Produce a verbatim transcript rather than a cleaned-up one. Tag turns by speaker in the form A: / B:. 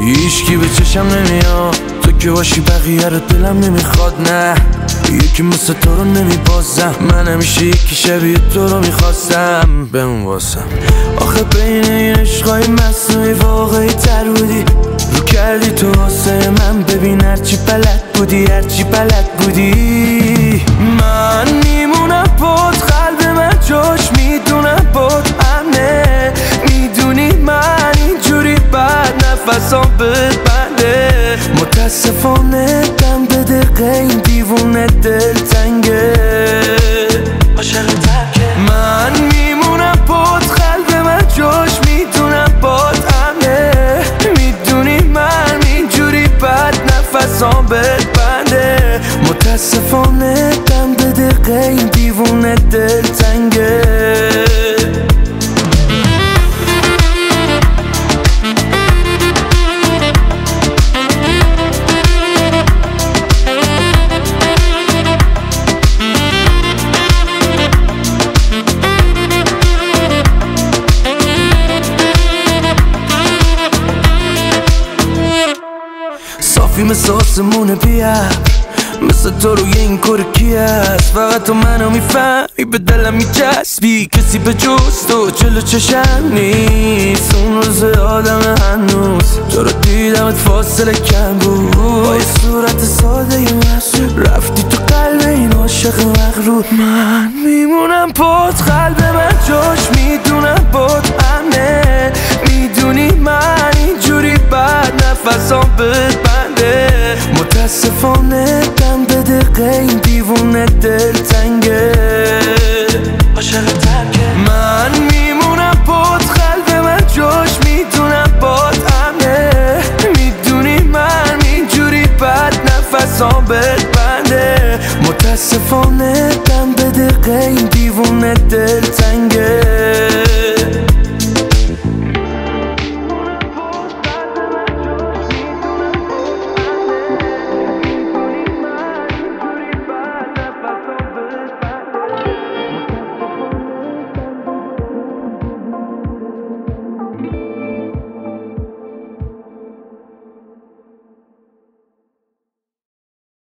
A: هیچکی به چشم نمیاد، تو که باشی بقیه رو دلم نمیخواد. نه یکی مثل تو رو نمیبازم، من همیشه یکی شبیه تو رو میخواستم بمون واسم. آخه بین این عشقای مصنوعی واقعی تر بودی، رو کردی تو واسه من. ببین هرچی بلد بودی، هرچی بلد بودی. من میمونم بود، قلب من جاش میدونم بود امنه. میدونی من اینجوری بعد نفسام ببنده. متاسفانه دم به دقیقه این دیوونه دل تنگه، عاشق ترکه. من میمونم بود، قلب من جاش میدونم بود امنه. میدونی من اینجوری بعد نفسام ببنده. متاسفانه دم به دقیقه این دیوونه دل تنگه. صافی مثل آسمون بیار، مثل تو روی این کار کی هست؟ فقط تو منو میفهمی، به دلم میچسبی. کسی به جز تو جلو چشم نیست. اون روز آدم هنوز تو رو دیدمت فاصله کم بود. با یه صورت ساده ی محصول رفتی تو قلب این عاشق مغرور. من میمونم بود، قلب من جاش میدونم بود امنه. میدونی من اینجوری بعد نفسام ببنده. متاسفانه دم به دقیقه این دیوونه دل تنگه، عاشق ترکه. من میمونم بود، قلب من جاش میدونم بود امنه. میدونی من اینجوری بعد نفسام ببنده. متاسفانه